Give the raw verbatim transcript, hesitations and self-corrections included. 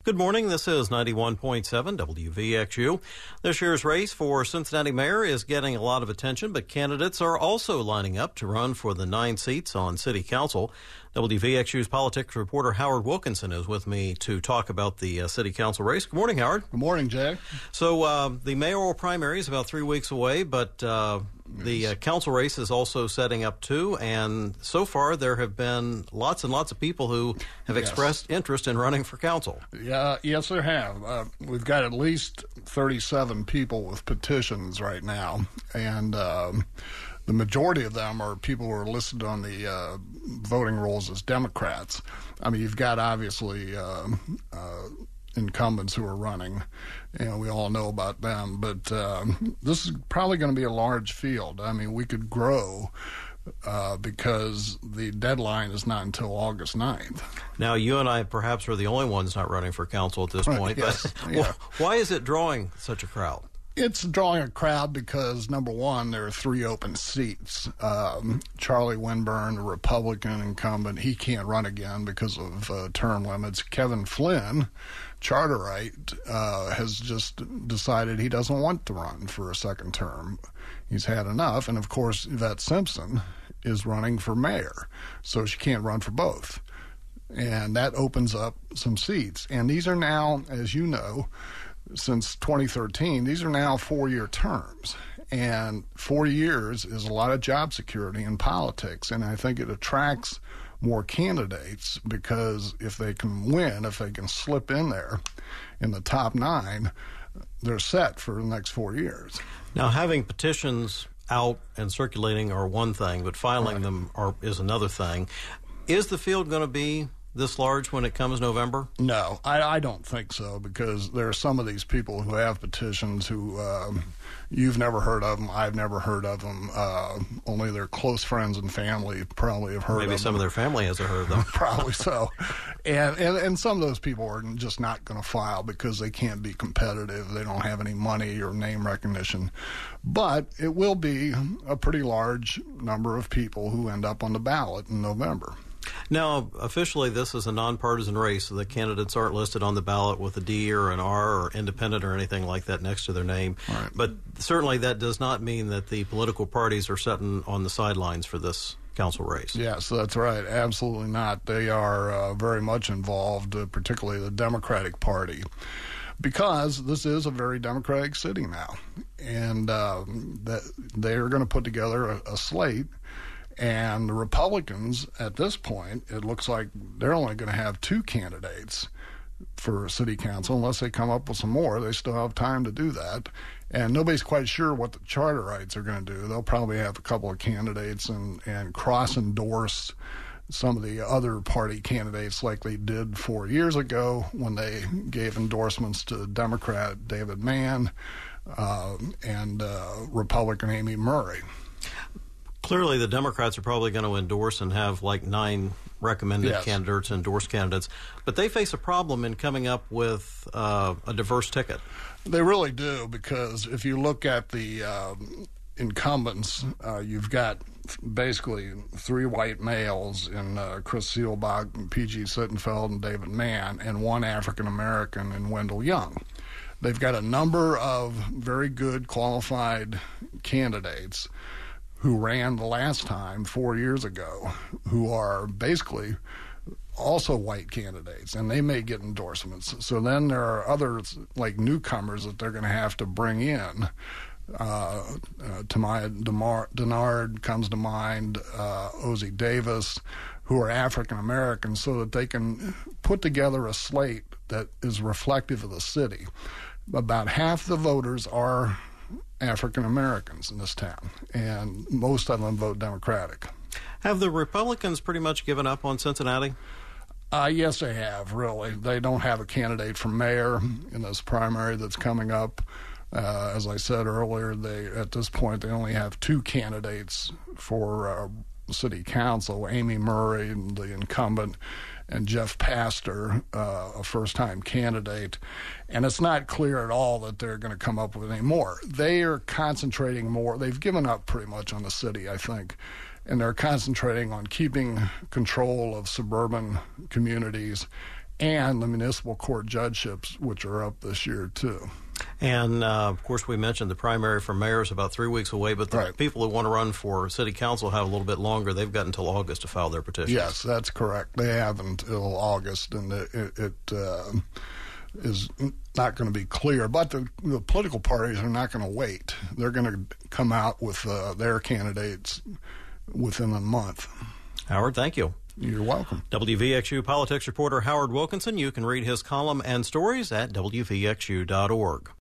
Good morning. This is ninety-one point seven W V X U. This year's race for Cincinnati mayor is getting a lot of attention, but candidates are also lining up to run for the nine seats on city council. W V X U's politics reporter Howard Wilkinson is with me to talk about the uh, city council race. Good morning, Howard. Good morning, Jay. So uh, the mayoral primary is about three weeks away, but uh, the uh, council race is also setting up too. And so far, there have been lots and lots of people who have Yes. expressed interest in running for council. Yeah, yes, there have. Uh, we've got at least thirty-seven people with petitions right now, and um, the majority of them are people who are listed on the uh, voting rolls as Democrats. I mean, you've got obviously uh, uh, incumbents who are running, and we all know about them, but um, this is probably going to be a large field. I mean, we could grow uh, because the deadline is not until August ninth. Now, you and I perhaps are the only ones not running for council at this point, Yes, but yeah. why is it drawing such a crowd? It's drawing a crowd because, number one, there are three open seats. Um, Charlie Winburn, a Republican incumbent, he can't run again because of uh, term limits. Kevin Flynn, Charterite, uh, has just decided he doesn't want to run for a second term. He's had enough. And, of course, Yvette Simpson is running for mayor, so she can't run for both. And that opens up some seats. And these are now, as you know, since twenty thirteen, these are now four-year terms. And four years is a lot of job security in politics. And I think it attracts more candidates because if they can win, if they can slip in there in the top nine, they're set for the next four years. Now, having petitions out and circulating are one thing, but filing Right. them are, is another thing. Is the field going to be this large when it comes November? No, I, I don't think so, because there are some of these people who have petitions who um, you've never heard of them, I've never heard of them. Uh, only their close friends and family probably have heard Maybe of some them. of their family hasn't heard of them. Probably so. And, and and some of those people are just not going to file because they can't be competitive. They don't have any money or name recognition. But it will be a pretty large number of people who end up on the ballot in November. Now, officially, this is a nonpartisan race, so the candidates aren't listed on the ballot with a D or an R or independent or anything like that next to their name. Right. But certainly that does not mean that the political parties are sitting on the sidelines for this council race. Yes, that's right. Absolutely not. They are uh, very much involved, uh, particularly the Democratic Party, because this is a very Democratic city now. And um, that they're going to put together a, a slate. And the Republicans, at this point, it looks like they're only going to have two candidates for city council, unless they come up with some more. They still have time to do that. And nobody's quite sure what the Charterites are going to do. They'll probably have a couple of candidates and, and cross-endorse some of the other party candidates like they did four years ago when they gave endorsements to Democrat David Mann uh, and uh, Republican Amy Murray. Clearly, the Democrats are probably going to endorse and have like nine recommended Yes. candidates, endorsed candidates, but they face a problem in coming up with uh, a diverse ticket. They really do, because if you look at the um, incumbents, uh, you've got basically three white males in uh, Chris Seelbach, P G Sittenfeld, and David Mann, and one African-American in Wendell Young. They've got a number of very good qualified candidates who ran the last time four years ago, who are basically also white candidates, and they may get endorsements. So then there are others, like newcomers, that they're going to have to bring in. Uh, uh, Tamaya Demar- Denard comes to mind, uh, Ozzie Davis, who are African-American, so that they can put together a slate that is reflective of the city. About half the voters are African Americans in this town, and most of them vote Democratic. Have the Republicans pretty much given up on Cincinnati? Uh, yes, they have, really. They don't have a candidate for mayor in this primary that's coming up. Uh, as I said earlier, they at this point they only have two candidates for uh, city council, Amy Murray, the incumbent, and Jeff Pastor, uh, a first-time candidate. And it's not clear at all that they're going to come up with any more. They are concentrating more. They've given up pretty much on the city, I think, and they're concentrating on keeping control of suburban communities and the municipal court judgeships, which are up this year, too. And, uh, of course, we mentioned the primary for mayor is about three weeks away, but the right. people who want to run for city council have a little bit longer. They've got until August to file their petitions. Yes, that's correct. They have until August, and it, it, it uh, is not going to be clear. But the, the political parties are not going to wait. They're going to come out with uh, their candidates within a month. Howard, thank you. You're welcome. W V X U politics reporter Howard Wilkinson. You can read his column and stories at W V X U dot org.